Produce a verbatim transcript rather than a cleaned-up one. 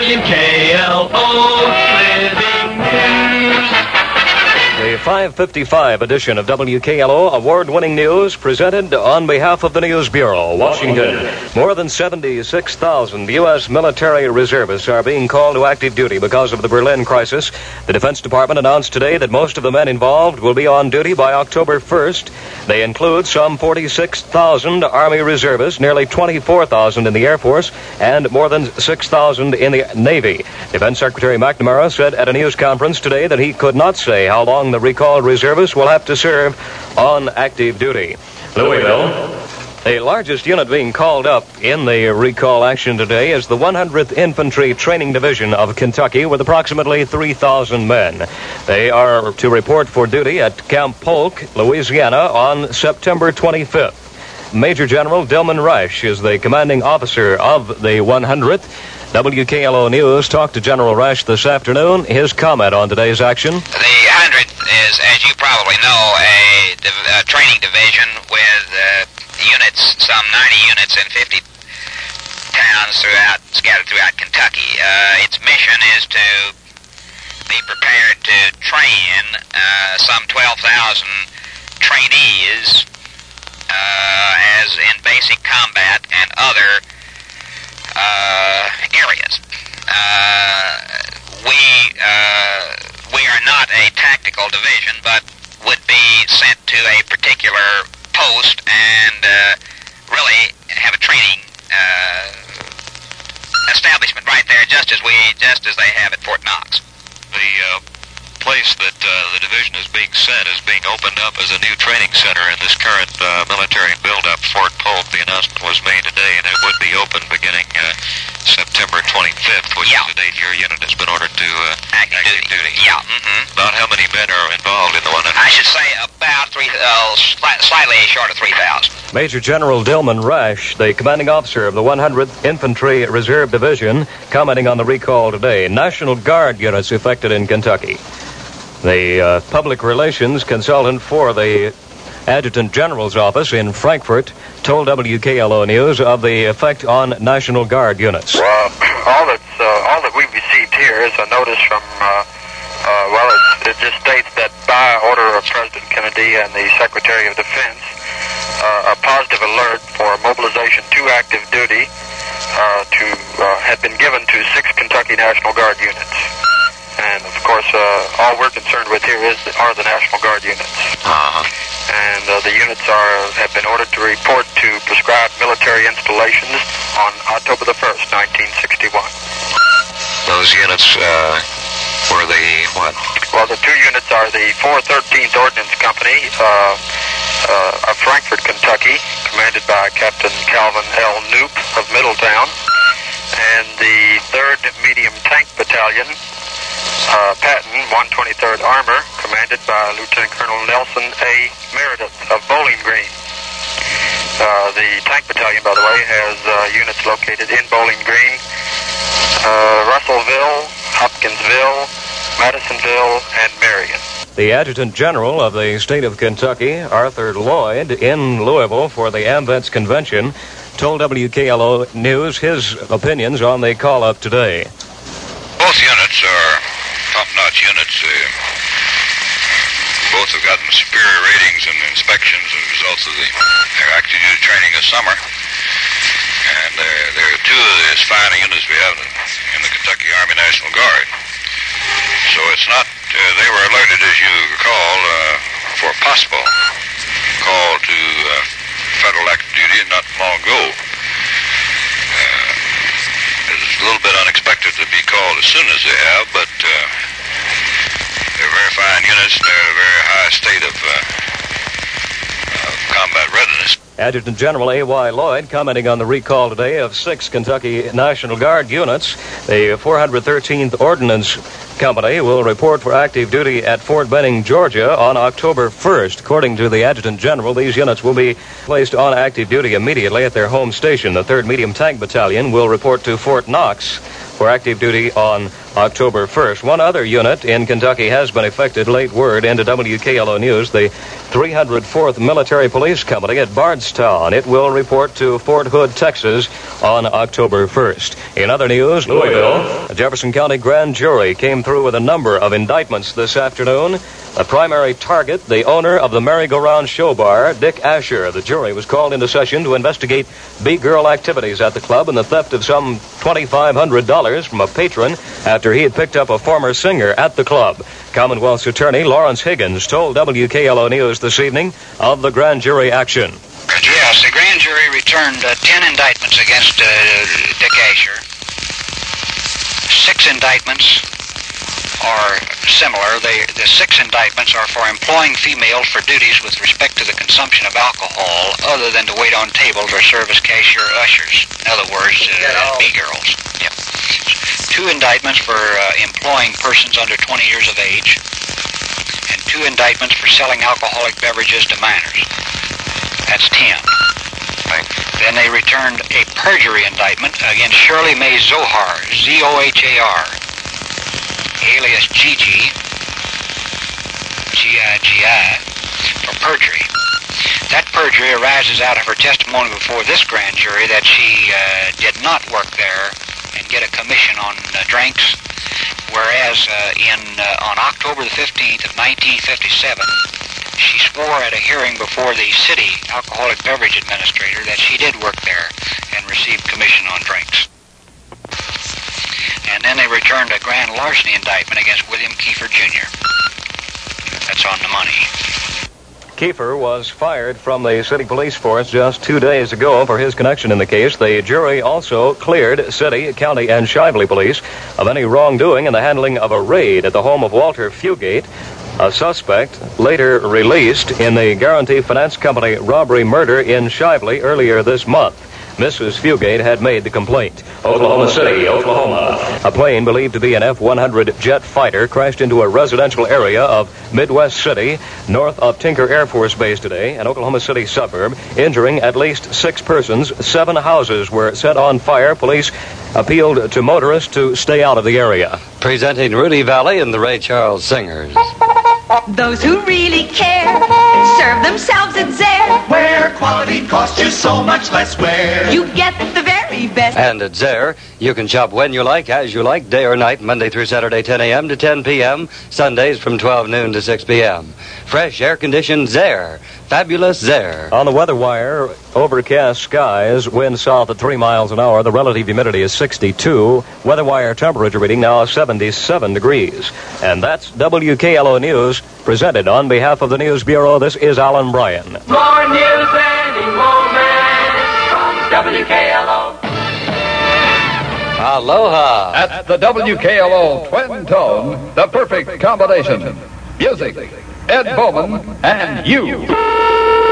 W K L O Living News. The five fifty-five edition of W K L O award-winning news presented on behalf of the News Bureau, Washington. More than seventy-six thousand U S military reservists are being called to active duty because of the Berlin crisis. The Defense Department announced today that most of the men involved will be on duty by October first. They include some forty-six thousand Army reservists, nearly twenty-four thousand in the Air Force, and more than six thousand in the Navy. Defense Secretary McNamara said at a news conference today that he could not say how long the recalled reservists will have to serve on active duty. Louisville. The largest unit being called up in the recall action today is the one hundredth Infantry Training Division of Kentucky with approximately three thousand men. They are to report for duty at Camp Polk, Louisiana on September twenty-fifth. Major General Dillman Rush is the commanding officer of the one hundredth. W K L O News talked to General Rush this afternoon. His comment on today's action. The one hundredth is, as you probably know, a, div- a training division with uh, units, some ninety units in fifty towns throughout, scattered throughout Kentucky. Uh, its mission is to be prepared to train uh, some twelve thousand trainees uh, as in basic combat and other Uh, areas. Uh, we uh, we are not a tactical division, but would be sent to a particular post and uh, really have a training uh, establishment right there, just as we just as they have at Fort Knox. The uh, place that uh, the division is being sent is being opened up as a new training center in this current uh, military build-up, Fort Polk. The announcement was made today, and it would be open beginning uh, September twenty-fifth, which yeah. is the date your unit has been ordered to uh, active, active duty. duty. Yeah. Mm-hmm. About how many men are involved in the one hundred? I should say about three, uh, sli- slightly short of three thousand. Major General Dillman Rush, the commanding officer of the one hundredth Infantry Reserve Division, commenting on the recall today. National Guard units affected in Kentucky. The uh, public relations consultant for the Adjutant General's office in Frankfort told W K L O News of the effect on National Guard units. Well, all that's uh, all that we've received here is a notice from, uh, uh, well, it, it just states that by order of President Kennedy and the Secretary of Defense, uh, a positive alert for mobilization to active duty uh, to uh, had been given to six Kentucky National Guard units. And, of course, uh, all we're concerned with here is are the National Guard units. Uh-huh. And uh, the units are have been ordered to report to prescribed military installations on October the first, nineteen sixty-one. Those units uh, were the what? Well, the two units are the four thirteenth Ordnance Company uh, uh, of Frankfort, Kentucky, commanded by Captain Calvin L. Knoop of Middletown, and the third Medium Tank Battalion, Uh, Patton, one twenty-third Armor, commanded by Lieutenant Colonel Nelson A. Meredith of Bowling Green. Uh, the Tank Battalion, by the way, has uh, units located in Bowling Green, uh, Russellville, Hopkinsville, Madisonville, and Marion. The Adjutant General of the state of Kentucky, Arthur Lloyd, in Louisville for the AMVETS convention, told W K L O News his opinions on the call-up today. Both units are top-notch units. Uh, both have gotten superior ratings and inspections as a result of the, their active duty training this summer. And they're, they're two of the fine units we have in, in the Kentucky Army National Guard. So it's not, uh, they were alerted, as you recall, uh, for a possible call to uh, federal active duty not long ago. It's a little bit unexpected to be called as soon as they have, but uh, they're very fine units and they're in a very high state of uh, uh, combat readiness. Adjutant General A Y. Lloyd commenting on the recall today of six Kentucky National Guard units. The four hundred thirteenth Ordnance Company will report for active duty at Fort Benning, Georgia on October first. According to the Adjutant General, these units will be placed on active duty immediately at their home station. The third Medium Tank Battalion will report to Fort Knox for active duty on October first. One other unit in Kentucky has been effected. Late word into W K L O News. The three hundred fourth Military Police Company at Bardstown. It will report to Fort Hood, Texas on October first. In other news, Louisville, a Jefferson County grand jury came through with a number of indictments this afternoon. The primary target, the owner of the merry-go-round show bar, Dick Asher. The jury was called into session to investigate B-girl activities at the club and the theft of some twenty-five hundred dollars from a patron after he had picked up a former singer at the club. Commonwealth's attorney, Lawrence Higgins, told W K L O News this evening of the grand jury action. Yes, the grand jury returned uh, ten indictments against uh, Dick Asher. Six indictments are similar. They, the six indictments are for employing females for duties with respect to the consumption of alcohol other than to wait on tables or serve as cashier ushers. In other words, uh, B-girls. Yep. Two indictments for uh, employing persons under twenty years of age, and two indictments for selling alcoholic beverages to minors. That's ten. Right. Then they returned a perjury indictment against Shirley Mae Zohar, Z O H A R, alias Gigi, G I G I, for perjury. That perjury arises out of her testimony before this grand jury that she uh, did not work there and get a commission on uh, drinks, whereas uh, in uh, on October the fifteenth of nineteen fifty-seven, she swore at a hearing before the city alcoholic beverage administrator that she did work there and received commission on drinks. And then they returned a grand larceny indictment against William Kiefer Junior That's on the money. Kiefer was fired from the city police force just two days ago for his connection in the case. The jury also cleared city, county, and Shively police of any wrongdoing in the handling of a raid at the home of Walter Fugate, a suspect later released in the Guarantee Finance Company robbery murder in Shively earlier this month. Missus Fugate had made the complaint. Oklahoma City, Oklahoma. A plane believed to be an F one hundred jet fighter crashed into a residential area of Midwest City, north of Tinker Air Force Base today, an Oklahoma City suburb, injuring at least six persons. Seven houses were set on fire. Police appealed to motorists to stay out of the area. Presenting Rudy Valley and the Ray Charles Singers. Those who really care serve themselves at Zare, Where quality costs you so much less. Where you get the very best. And at Zare, you can shop when you like, as you like, day or night, Monday through Saturday, ten a.m. to ten p.m., Sundays from twelve noon to six p.m. Fresh, air-conditioned Zare. Fabulous Zare. On the weather wire, overcast skies, wind south at three miles an hour. The relative humidity is sixty-two. Weather wire temperature reading now seventy-seven degrees. And that's W K L O News, presented on behalf of the News Bureau. This is Alan Bryan. more news any moment from W K L O. Aloha. At the W K L O Twin Tone, the perfect combination. Music, Ed Bowman, and you.